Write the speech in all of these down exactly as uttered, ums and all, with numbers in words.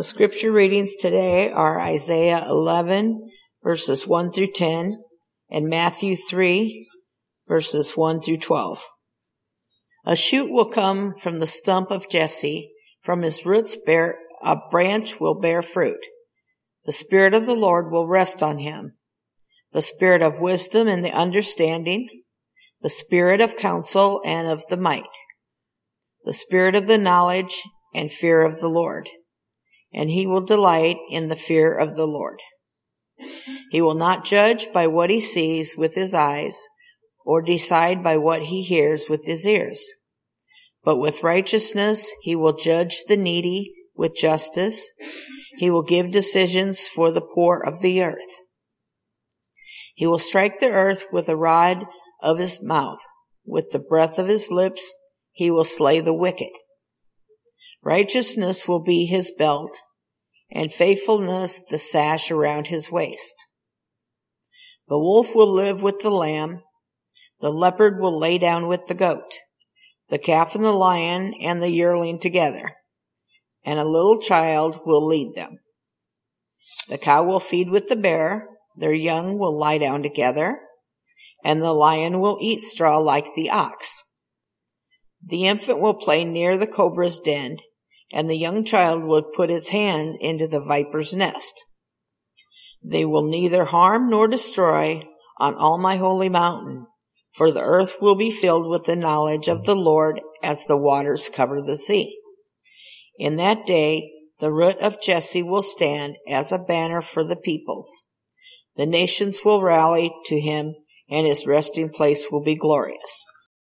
The scripture readings today are Isaiah eleven, verses one through ten, and Matthew three, verses one through twelve. A shoot will come from the stump of Jesse, from his roots bear, a branch will bear fruit. The Spirit of the Lord will rest on him, the Spirit of wisdom and the understanding, the Spirit of counsel and of the might, the Spirit of the knowledge and fear of the Lord. And he will delight in the fear of the Lord. He will not judge by what he sees with his eyes, or decide by what he hears with his ears. But with righteousness he will judge the needy with justice. He will give decisions for the poor of the earth. He will strike the earth with a rod of his mouth. With the breath of his lips he will slay the wicked. Righteousness will be his belt, and faithfulness the sash around his waist. The wolf will live with the lamb, the leopard will lay down with the goat, the calf and the lion and the yearling together, and a little child will lead them. The cow will feed with the bear, their young will lie down together, and the lion will eat straw like the ox. The infant will play near the cobra's den, and the young child will put its hand into the viper's nest. They will neither harm nor destroy on all my holy mountain, for the earth will be filled with the knowledge of the Lord as the waters cover the sea. In that day, the root of Jesse will stand as a banner for the peoples. The nations will rally to him, and his resting place will be glorious.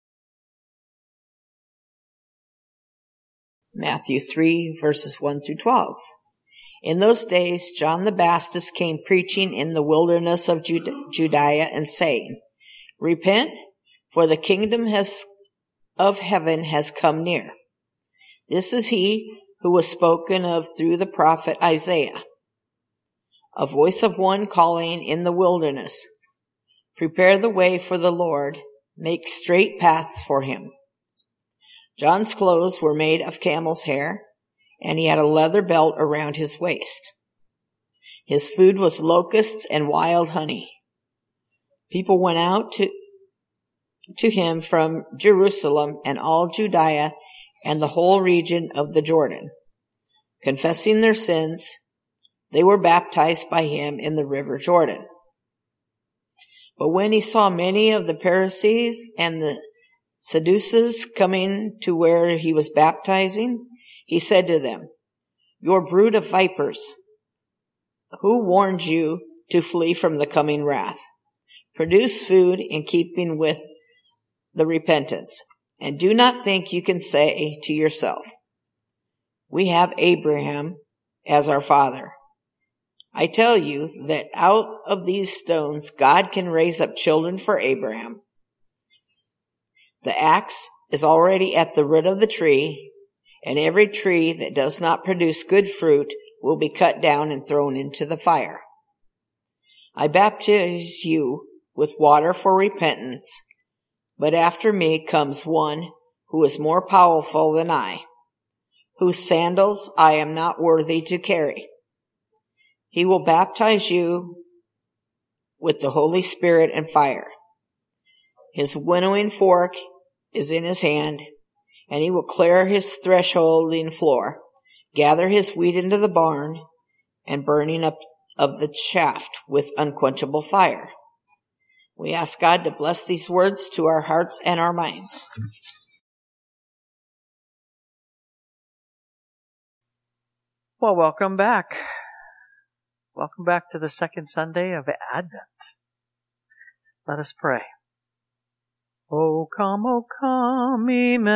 Matthew three, verses one through twelve. In those days, John the Baptist came preaching in the wilderness of Judea and saying, Repent, for the kingdom has, of heaven has come near. This is he who was spoken of through the prophet Isaiah. A voice of one calling in the wilderness, Prepare the way for the Lord, make straight paths for him. John's clothes were made of camel's hair, and he had a leather belt around his waist. His food was locusts and wild honey. People went out to, to him from Jerusalem and all Judea and the whole region of the Jordan. Confessing their sins, they were baptized by him in the river Jordan. But when he saw many of the Pharisees and the Sadducees coming to where he was baptizing, he said to them, Your brood of vipers, who warned you to flee from the coming wrath? Produce food in keeping with the repentance, and do not think you can say to yourself, We have Abraham as our father. I tell you that out of these stones God can raise up children for Abraham. The axe is already at the root of the tree, and every tree that does not produce good fruit will be cut down and thrown into the fire. I baptize you with water for repentance, but after me comes one who is more powerful than I, whose sandals I am not worthy to carry. He will baptize you with the Holy Spirit and fire. His winnowing fork is in his hand, and he will clear his threshholding floor, gather his wheat into the barn, and burning up of the chaff with unquenchable fire. We ask God to bless these words to our hearts and our minds. Well, welcome back. Welcome back to the second Sunday of Advent. Let us pray. O come, O come,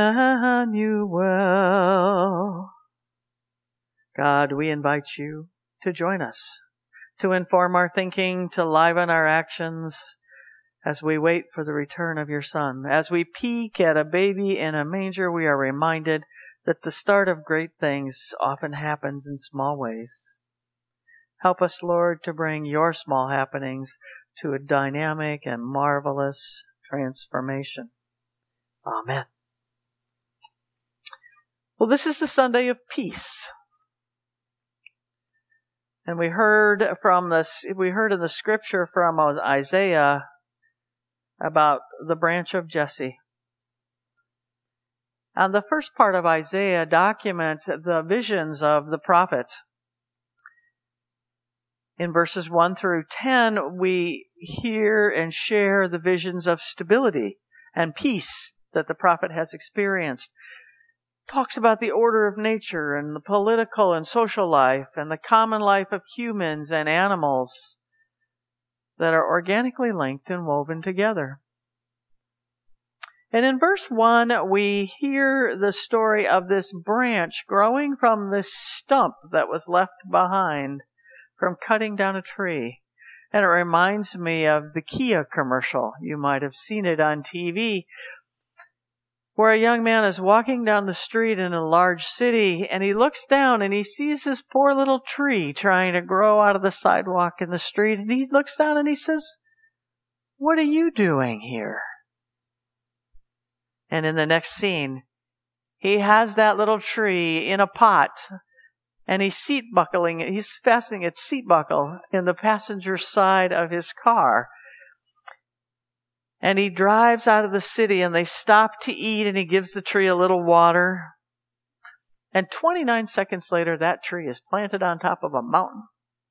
Emmanuel. God, we invite you to join us, to inform our thinking, to liven our actions as we wait for the return of your Son. As we peek at a baby in a manger, we are reminded that the start of great things often happens in small ways. Help us, Lord, to bring your small happenings to a dynamic and marvelous transformation. Amen. Well, this is the Sunday of peace. And we heard from this, we heard in the scripture from Isaiah about the branch of Jesse. And the first part of Isaiah documents the visions of the prophet. In verses one through ten, we hear and share the visions of stability and peace that the prophet has experienced. Talks about the order of nature and the political and social life and the common life of humans and animals that are organically linked and woven together. And in verse one, we hear the story of this branch growing from this stump that was left behind from cutting down a tree. And it reminds me of the Kia commercial. You might have seen it on T V, where a young man is walking down the street in a large city, and he looks down and he sees this poor little tree trying to grow out of the sidewalk in the street. And he looks down and he says, "What are you doing here?" And in the next scene, he has that little tree in a pot, and he's seat buckling it. He's fastening its seat buckle in the passenger side of his car. And he drives out of the city, and they stop to eat, and he gives the tree a little water. And twenty-nine seconds later, that tree is planted on top of a mountain.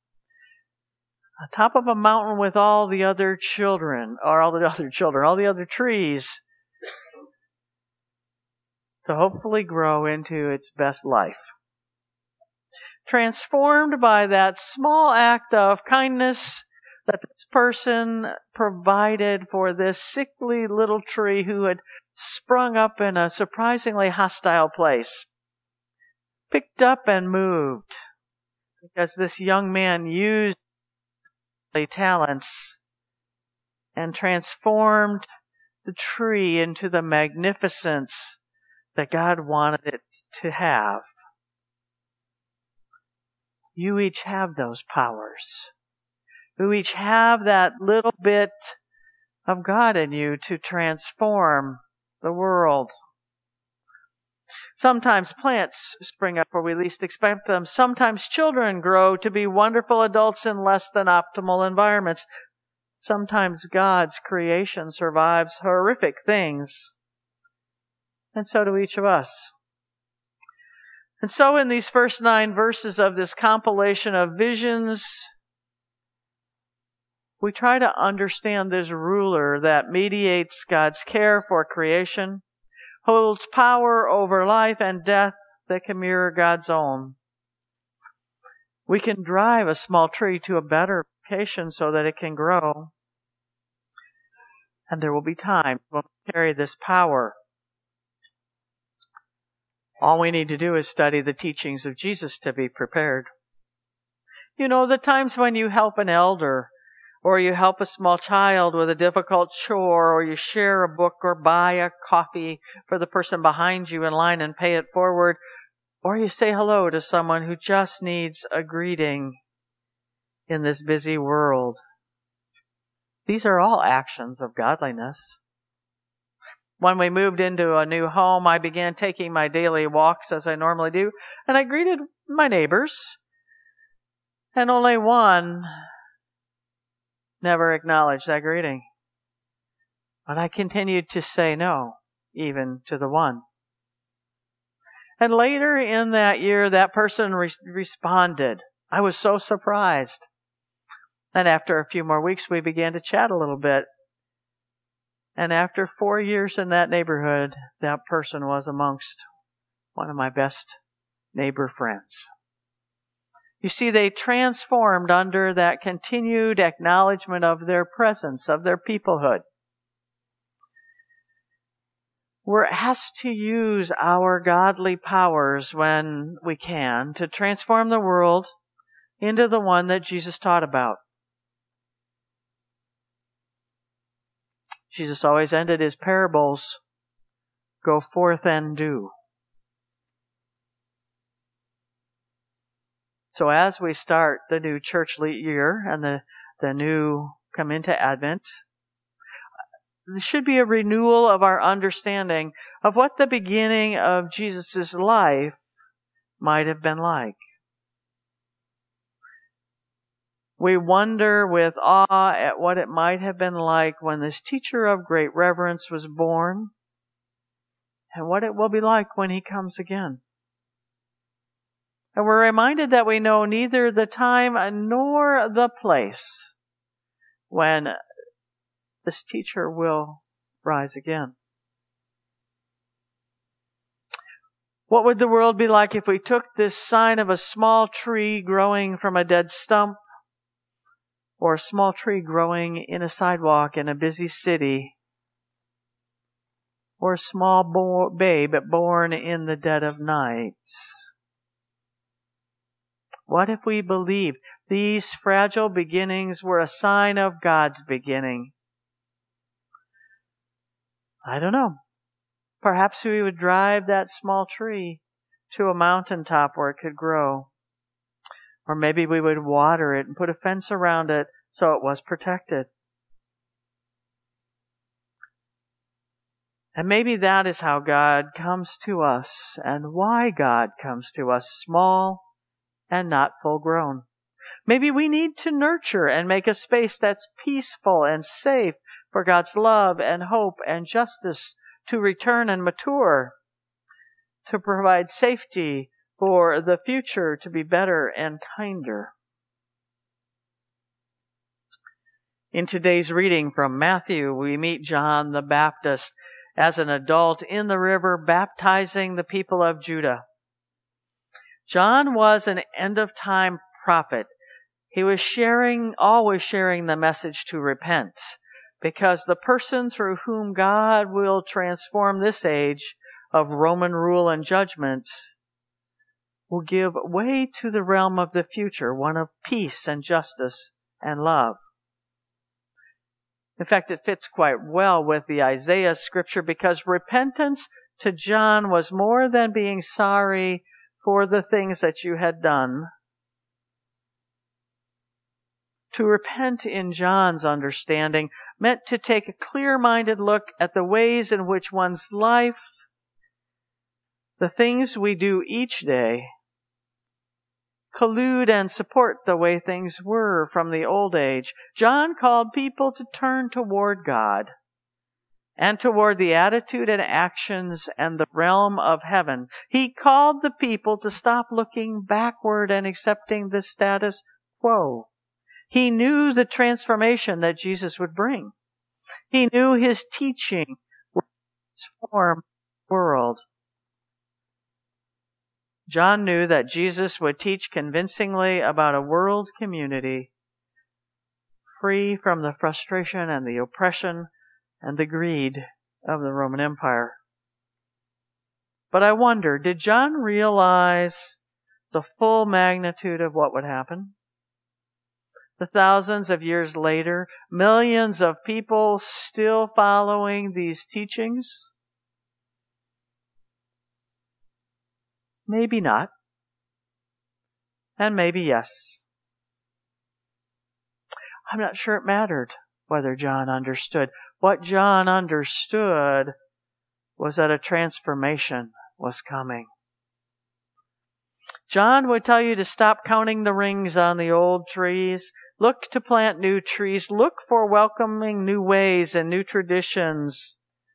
On top of a mountain with all the other children, or all the other children, all the other trees, to hopefully grow into its best life. Transformed by that small act of kindness that this person provided for this sickly little tree who had sprung up in a surprisingly hostile place. Picked up and moved because this young man used his talents and transformed the tree into the magnificence that God wanted it to have. You each have those powers. You each have that little bit of God in you to transform the world. Sometimes plants spring up where we least expect them. Sometimes children grow to be wonderful adults in less than optimal environments. Sometimes God's creation survives horrific things. And so do each of us. And so in these first nine verses of this compilation of visions, we try to understand this ruler that mediates God's care for creation, holds power over life and death that can mirror God's own. We can drive a small tree to a better location so that it can grow. And there will be times when we carry this power. All we need to do is study the teachings of Jesus to be prepared. You know, the times when you help an elder, or you help a small child with a difficult chore, or you share a book or buy a coffee for the person behind you in line and pay it forward, or you say hello to someone who just needs a greeting in this busy world. These are all actions of godliness. When we moved into a new home, I began taking my daily walks as I normally do, and I greeted my neighbors, and only one never acknowledged that greeting. But I continued to say no, even to the one. And later in that year, that person re- responded. I was so surprised. And after a few more weeks, we began to chat a little bit. And after four years in that neighborhood, that person was amongst one of my best neighbor friends. You see, they transformed under that continued acknowledgement of their presence, of their peoplehood. We're asked to use our godly powers when we can to transform the world into the one that Jesus taught about. Jesus always ended his parables, "Go forth and do." So as we start the new church year and the, the new come into Advent, there should be a renewal of our understanding of what the beginning of Jesus' life might have been like. We wonder with awe at what it might have been like when this teacher of great reverence was born, and what it will be like when he comes again. And we're reminded that we know neither the time nor the place when this teacher will rise again. What would the world be like if we took this sign of a small tree growing from a dead stump, or a small tree growing in a sidewalk in a busy city, or a small bo- babe born in the dead of night? What if we believed these fragile beginnings were a sign of God's beginning? I don't know. Perhaps we would drive that small tree to a mountaintop where it could grow. Or maybe we would water it and put a fence around it so it was protected. And maybe that is how God comes to us and why God comes to us, small and not full grown. Maybe we need to nurture and make a space that's peaceful and safe for God's love and hope and justice to return and mature, to provide safety for the future to be better and kinder. In today's reading from Matthew, we meet John the Baptist as an adult in the river baptizing the people of Judah. John was an end-of-time prophet. He was sharing, always sharing the message to repent, because the person through whom God will transform this age of Roman rule and judgment will give way to the realm of the future, one of peace and justice and love. In fact, it fits quite well with the Isaiah scripture, because repentance to John was more than being sorry for the things that you had done. To repent in John's understanding meant to take a clear-minded look at the ways in which one's life, the things we do each day, collude and support the way things were from the old age. John called people to turn toward God and toward the attitude and actions and the realm of heaven. He called the people to stop looking backward and accepting the status quo. He knew the transformation that Jesus would bring. He knew his teaching would transform the world. John knew that Jesus would teach convincingly about a world community free from the frustration and the oppression and the greed of the Roman Empire. But I wonder, did John realize the full magnitude of what would happen? The thousands of years later, millions of people still following these teachings? Maybe not. And maybe yes. I'm not sure it mattered whether John understood. What John understood was that a transformation was coming. John would tell you to stop counting the rings on the old trees. Look to plant new trees. Look for welcoming new ways and new traditions.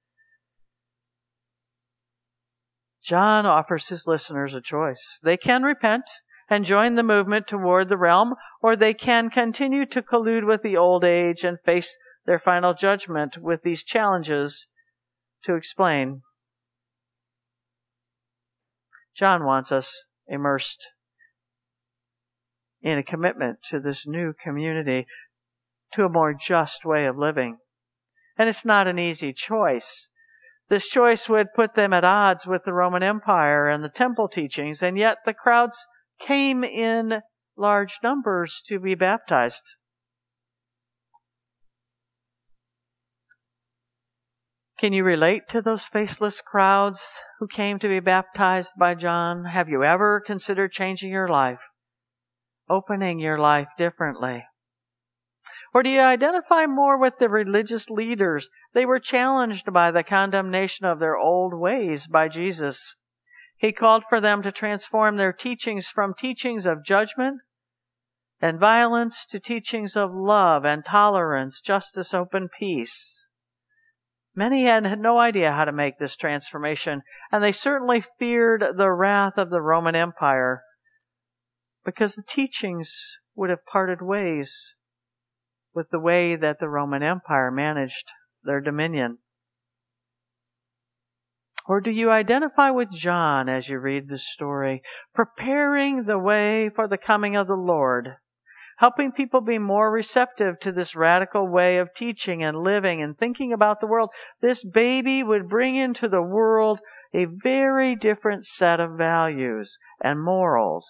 John offers his listeners a choice. They can repent and join the movement toward the realm, or they can continue to collude with the old age and face their final judgment with these challenges to explain. John wants us immersed in a commitment to this new community, to a more just way of living. And it's not an easy choice. This choice would put them at odds with the Roman Empire and the temple teachings, and yet the crowds came in large numbers to be baptized. Can you relate to those faceless crowds who came to be baptized by John? Have you ever considered changing your life, opening your life differently? Or do you identify more with the religious leaders? They were challenged by the condemnation of their old ways by Jesus. He called for them to transform their teachings from teachings of judgment and violence to teachings of love and tolerance, justice, hope, and peace. Many had no idea how to make this transformation, and they certainly feared the wrath of the Roman Empire because the teachings would have parted ways with the way that the Roman Empire managed their dominion. Or do you identify with John as you read the story, preparing the way for the coming of the Lord, helping people be more receptive to this radical way of teaching and living and thinking about the world? This baby would bring into the world a very different set of values and morals.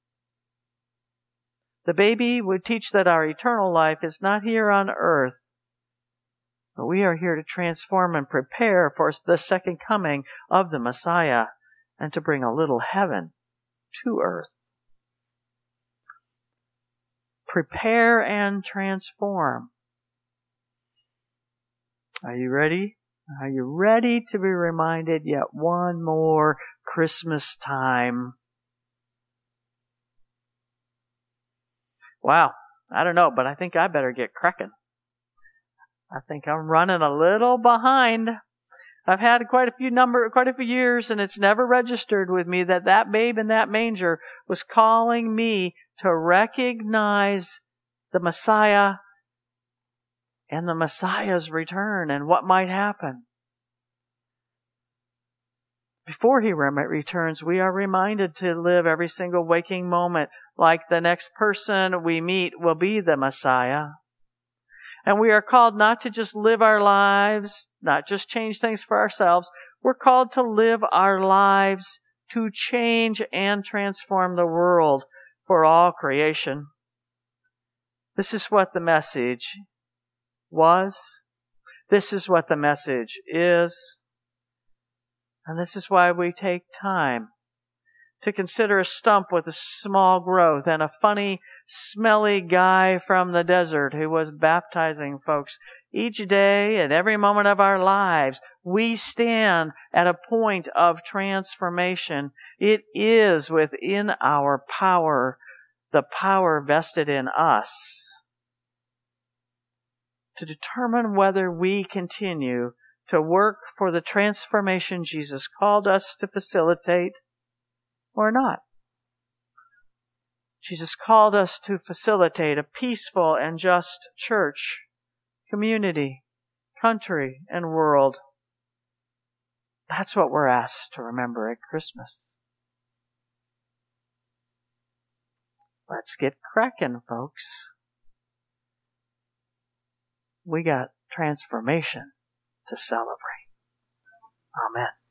The baby would teach that our eternal life is not here on earth, but we are here to transform and prepare for the second coming of the Messiah and to bring a little heaven to earth. Prepare and transform. Are you ready? Are you ready to be reminded yet one more Christmas time? Wow, I don't know, but I think I better get cracking. I think I'm running a little behind. I've had quite a few number, quite a few years, and it's never registered with me that that babe in that manger was calling me to recognize the Messiah and the Messiah's return and what might happen. Before he returns, we are reminded to live every single waking moment like the next person we meet will be the Messiah. And we are called not to just live our lives, not just change things for ourselves. We're called to live our lives to change and transform the world for all creation. This is what the message was. This is what the message is. And this is why we take time to consider a stump with a small growth and a funny, smelly guy from the desert who was baptizing folks. Each day and every moment of our lives, we stand at a point of transformation. It is within our power, the power vested in us, to determine whether we continue to work for the transformation Jesus called us to facilitate or not. Jesus called us to facilitate a peaceful and just church, community, country, and world. That's what we're asked to remember at Christmas. Let's get cracking, folks. We got transformation to celebrate. Amen.